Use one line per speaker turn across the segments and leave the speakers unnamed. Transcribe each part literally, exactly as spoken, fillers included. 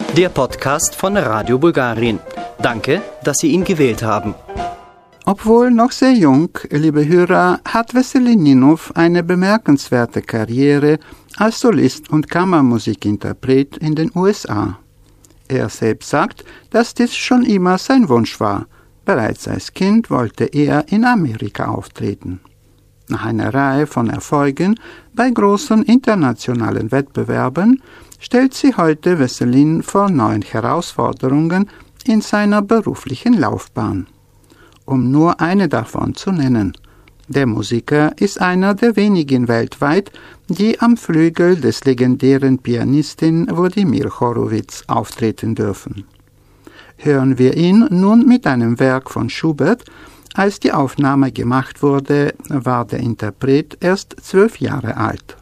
Der Podcast von Radio Bulgarien. Danke, dass Sie ihn gewählt haben.
Obwohl noch sehr jung, liebe Hörer, hat Wesseli Ninov eine bemerkenswerte Karriere als Solist und Kammermusikinterpret in den U S A. Er selbst sagt, dass dies schon immer sein Wunsch war. Bereits als Kind wollte er in Amerika auftreten. Nach einer Reihe von Erfolgen bei großen internationalen Wettbewerben stellt sie heute Wesselin vor neuen Herausforderungen in seiner beruflichen Laufbahn. Um nur eine davon zu nennen. Der Musiker ist einer der wenigen weltweit, die am Flügel des legendären Pianistin Wladimir Horowitz auftreten dürfen. Hören wir ihn nun mit einem Werk von Schubert. Als die Aufnahme gemacht wurde, war der Interpret erst zwölf Jahre alt.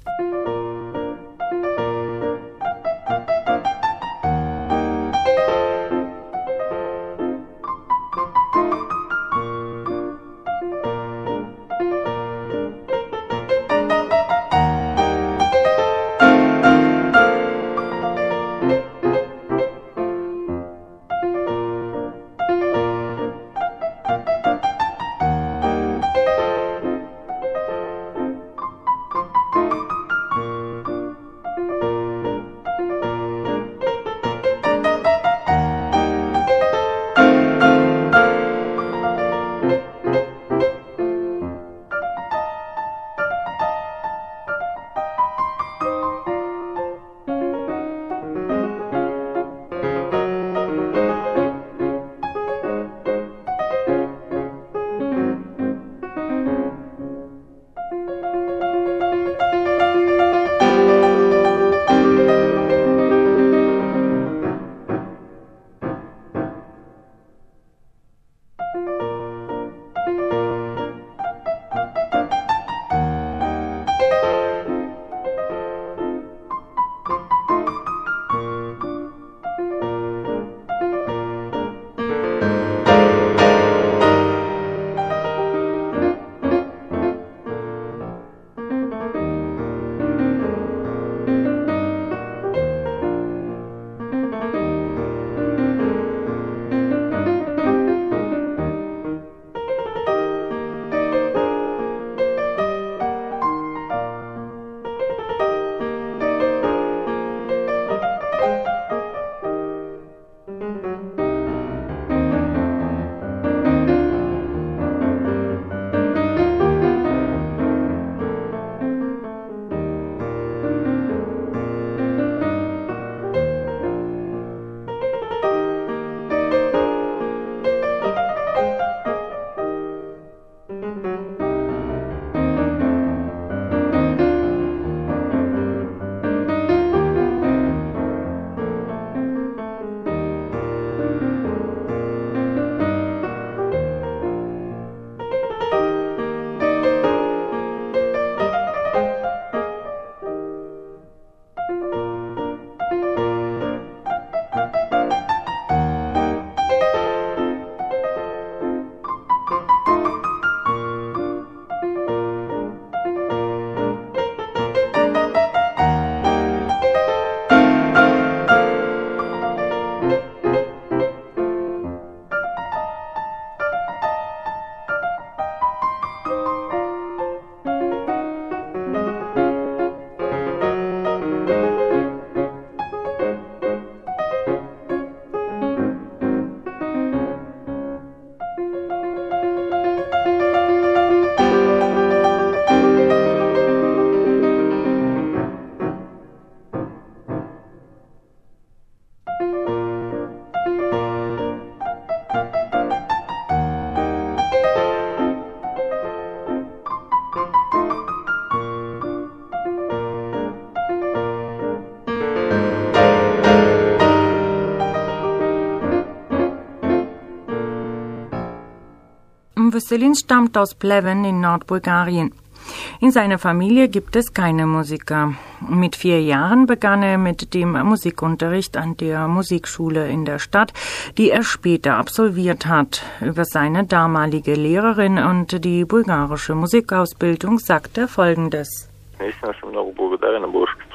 Wesselin stammt aus Pleven in Nordbulgarien. In seiner Familie gibt es keine Musiker. Mit vier Jahren begann er mit dem Musikunterricht an der Musikschule in der Stadt, die er später absolviert hat. Über seine damalige Lehrerin und die bulgarische Musikausbildung sagt er Folgendes.
Наистина съм много благодарен на българското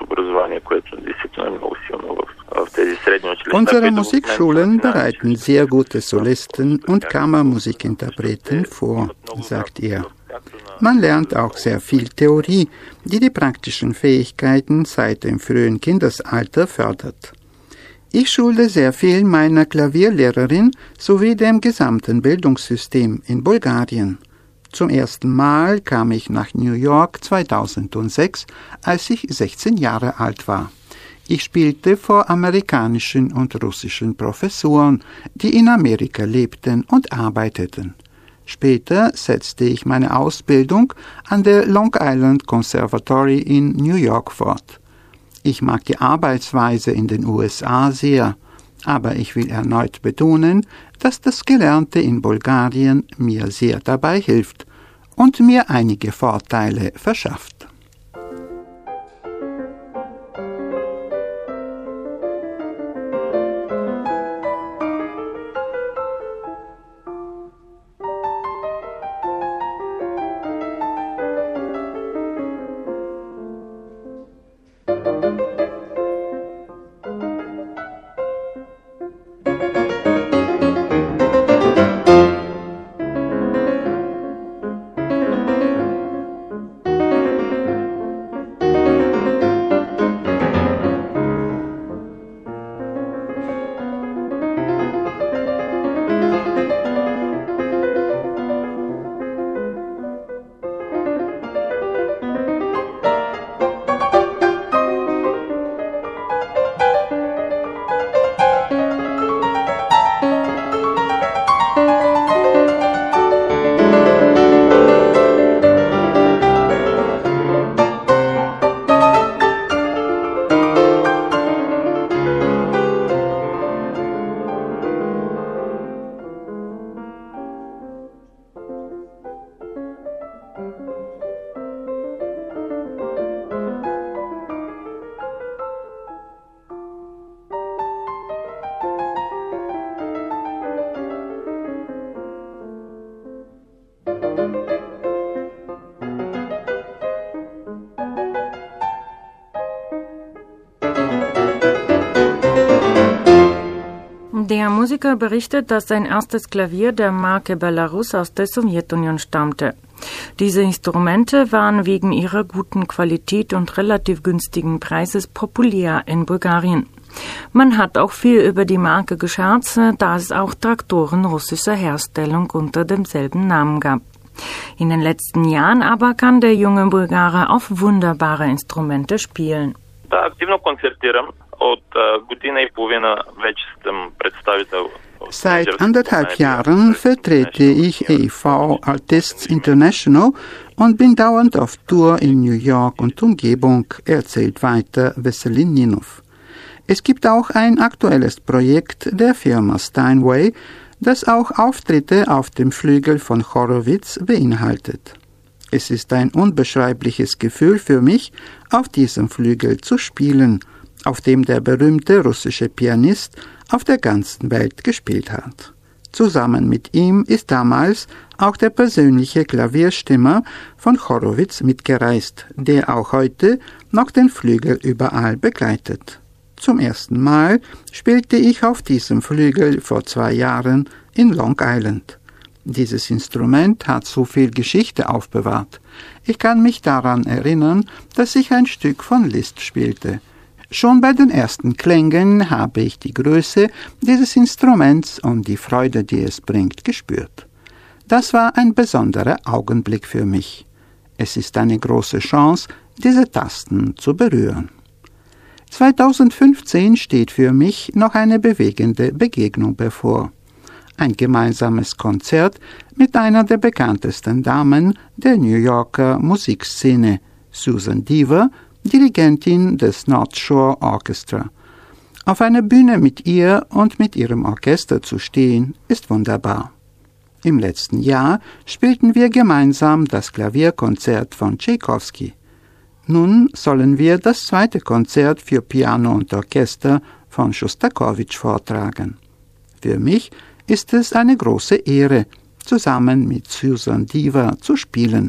Unsere Musikschulen bereiten sehr gute Solisten und Kammermusikinterpreten vor, sagt er. Man lernt auch sehr viel Theorie, die die praktischen Fähigkeiten seit dem frühen Kindesalter fördert. Ich schule sehr viel meiner Klavierlehrerin sowie dem gesamten Bildungssystem in Bulgarien. Zum ersten Mal kam ich nach New York zweitausendsechs, als ich sechzehn Jahre alt war. Ich spielte vor amerikanischen und russischen Professoren, die in Amerika lebten und arbeiteten. Später setzte ich meine Ausbildung an der Long Island Conservatory in New York fort. Ich mag die Arbeitsweise in den U S A sehr, aber ich will erneut betonen, dass das Gelernte in Bulgarien mir sehr dabei hilft und mir einige Vorteile verschafft.
Der Musiker berichtet, dass sein erstes Klavier der Marke Belarus aus der Sowjetunion stammte. Diese Instrumente waren wegen ihrer guten Qualität und relativ günstigen Preises populär in Bulgarien. Man hat auch viel über die Marke gescherzt, da es auch Traktoren russischer Herstellung unter demselben Namen gab. In den letzten Jahren aber kann der junge Bulgare auf wunderbare Instrumente spielen.
Seit anderthalb Jahren vertrete ich E V Artists International und bin dauernd auf Tour in New York und Umgebung, erzählt weiter Veselininov. Es gibt auch ein aktuelles Projekt der Firma Steinway, das auch Auftritte auf dem Flügel von Horowitz beinhaltet. Es ist ein unbeschreibliches Gefühl für mich, auf diesem Flügel zu spielen, auf dem der berühmte russische Pianist auf der ganzen Welt gespielt hat. Zusammen mit ihm ist damals auch der persönliche Klavierstimmer von Horowitz mitgereist, der auch heute noch den Flügel überall begleitet. Zum ersten Mal spielte ich auf diesem Flügel vor zwei Jahren in Long Island. Dieses Instrument hat so viel Geschichte aufbewahrt. Ich kann mich daran erinnern, dass ich ein Stück von Liszt spielte. Schon bei den ersten Klängen habe ich die Größe dieses Instruments und die Freude, die es bringt, gespürt. Das war ein besonderer Augenblick für mich. Es ist eine große Chance, diese Tasten zu berühren. zweitausendfünfzehn steht für mich noch eine bewegende Begegnung bevor. Ein gemeinsames Konzert mit einer der bekanntesten Damen der New Yorker Musikszene, Susan Deaver, Dirigentin des North Shore Orchestra. Auf einer Bühne mit ihr und mit ihrem Orchester zu stehen, ist wunderbar. Im letzten Jahr spielten wir gemeinsam das Klavierkonzert von Tschaikowski. Nun sollen wir das zweite Konzert für Piano und Orchester von Schostakowitsch vortragen. Für mich ist es eine große Ehre, zusammen mit Susan Deaver zu spielen.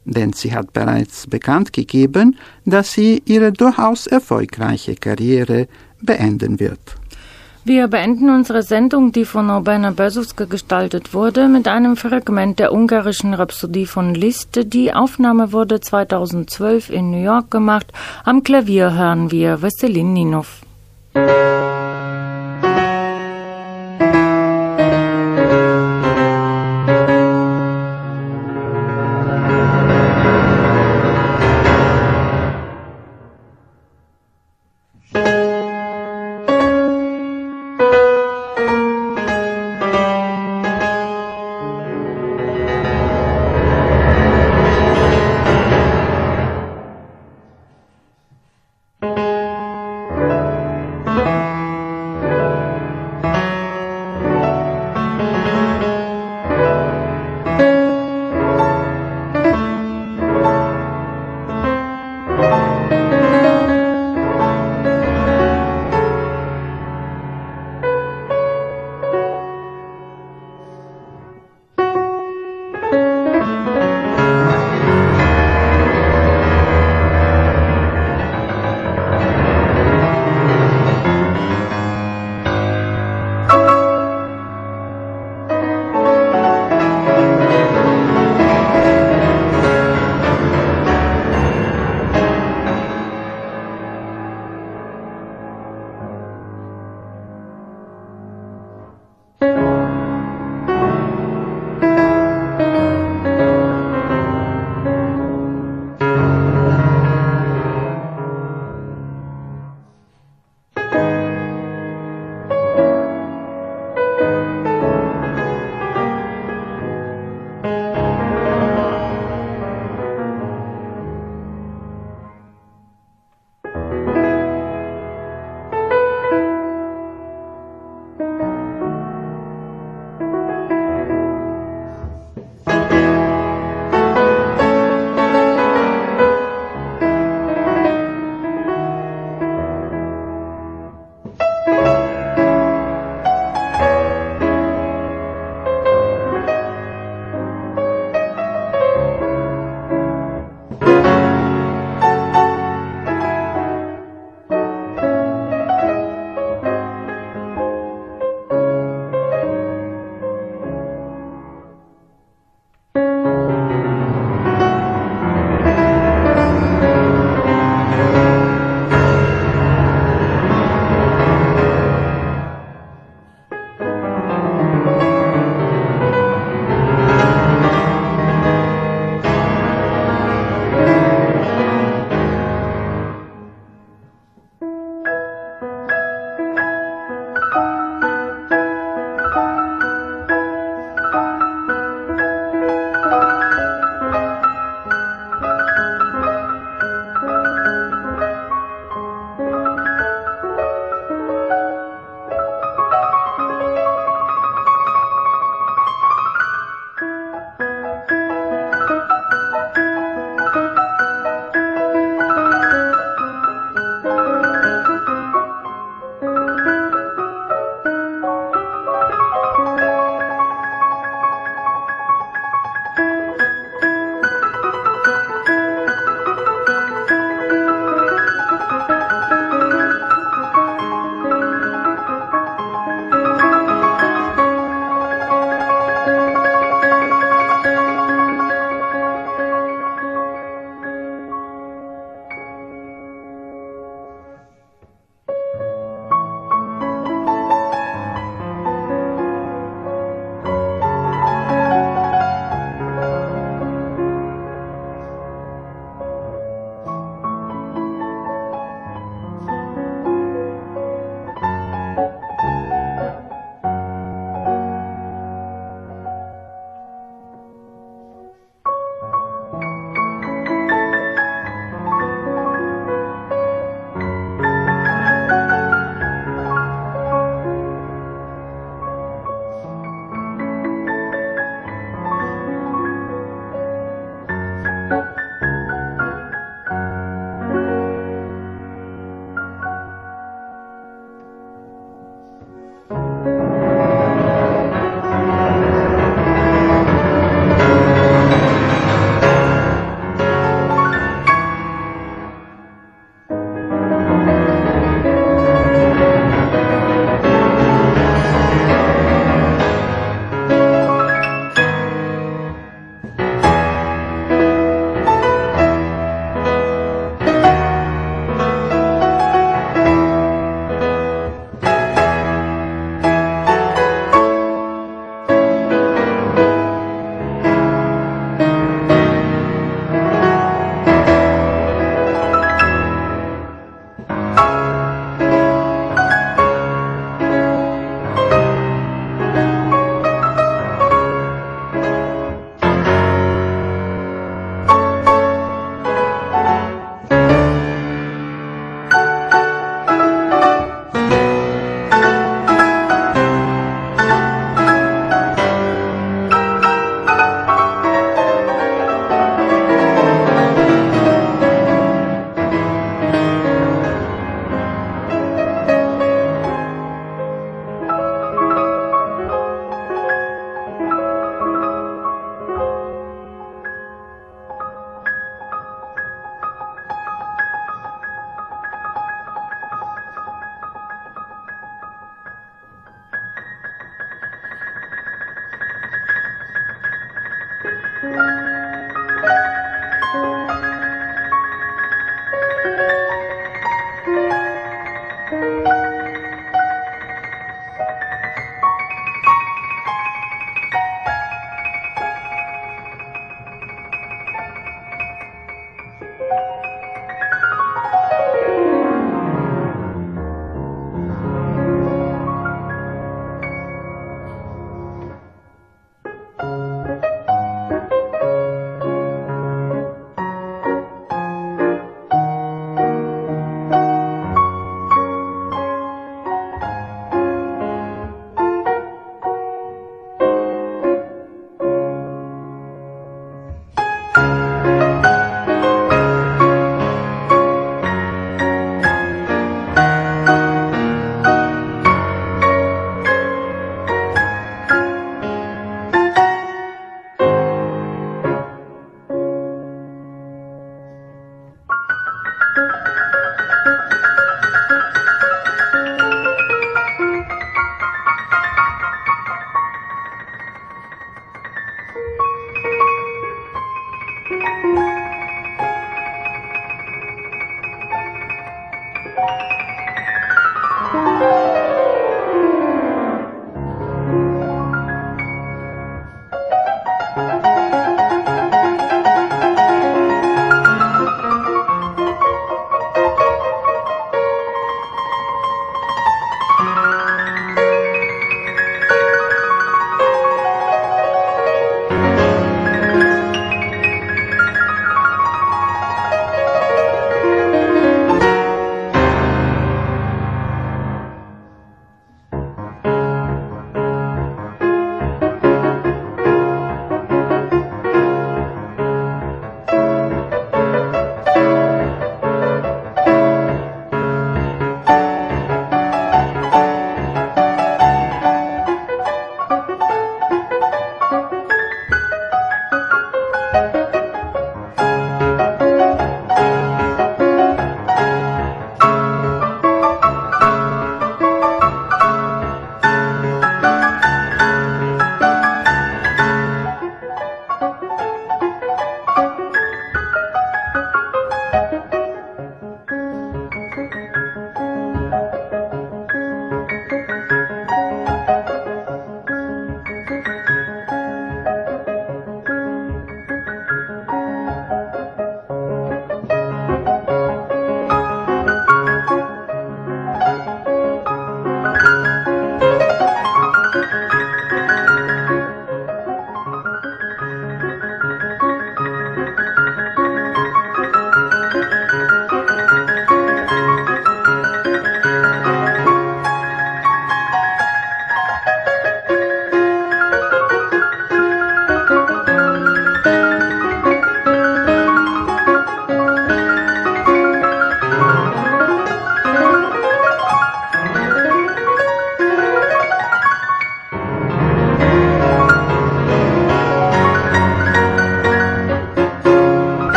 denn sie hat bereits bekannt gegeben, dass sie ihre durchaus erfolgreiche Karriere beenden wird.
Wir beenden unsere Sendung, die von Urbana Berzowska gestaltet wurde, mit einem Fragment der ungarischen Rhapsodie von Liszt. Die Aufnahme wurde zweitausendzwölf in New York gemacht. Am Klavier hören wir Vesselin Ninov.